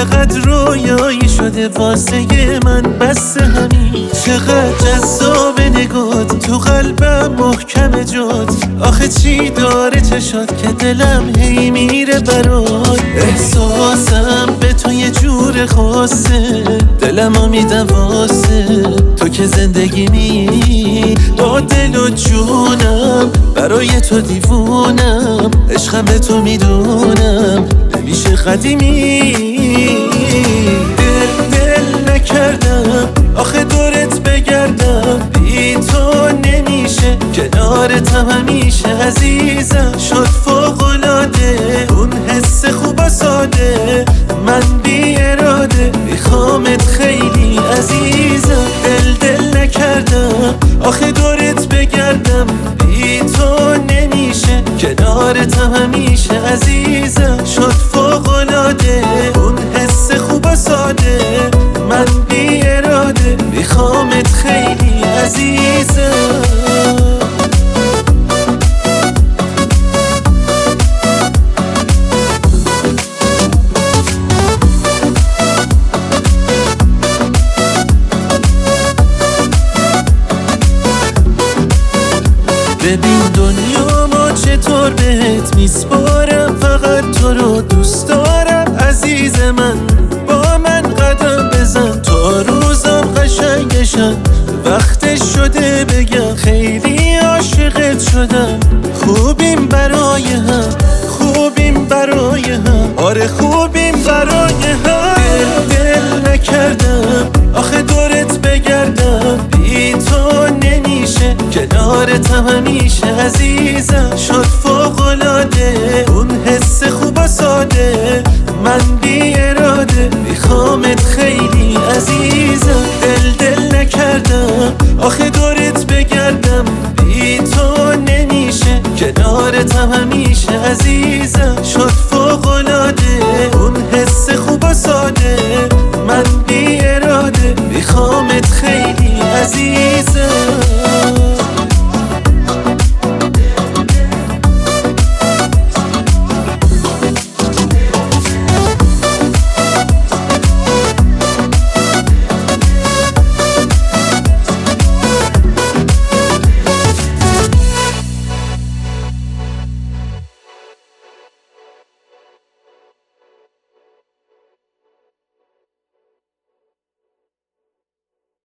چقدر رویایی شده واسه من، بس همین چقدر جذاب نگات، تو قلبم محکم جات. آخه چی داره چشات که دلم هی میره برات. احساسم به تو یه جور خاصه، دلمو میدم واسه تو که زندگی می. با دل و جونم برای تو دیوونم، عشقم به تو میدونم نمیشه قدیمی. دل نکردم آخه دورت بگردم، بی تو نمیشه کنارتم همیشه. عزیزم شد فوق‌العاده اون حس خوب و ساده، من بی اراده میخوامت خیلی عزیزم. دل نکردم آخه دورت بگردم، بی تو نمیشه کنارتم همیشه. عزیزم شد فوق‌العاده اون حس خوب و ساده، من بی اراده میخوامت خیلی عزیزم. ببین دنیا ما چطور بهت میسپارم، فقط تو رو دوست دارم عزیز من. با من قدم بزن تا روزم قشنگشن، وقتش شده بگم خیلی عاشقت شدم. خوبیم برای هم، خوبیم برای هم، آره خوبیم برای هم. دل نکردم آخه دورت بگردم، بی تو نمیشه کنارتم همیشه. عزیزم شد فوق‌العاده اون حس خوب و ساده، من بی اراده میخوامت خیلی عزیزم. دل نکردم آخه دورت بگردم، بی تو نمیشه کنارتم همیشه. عزیزم شد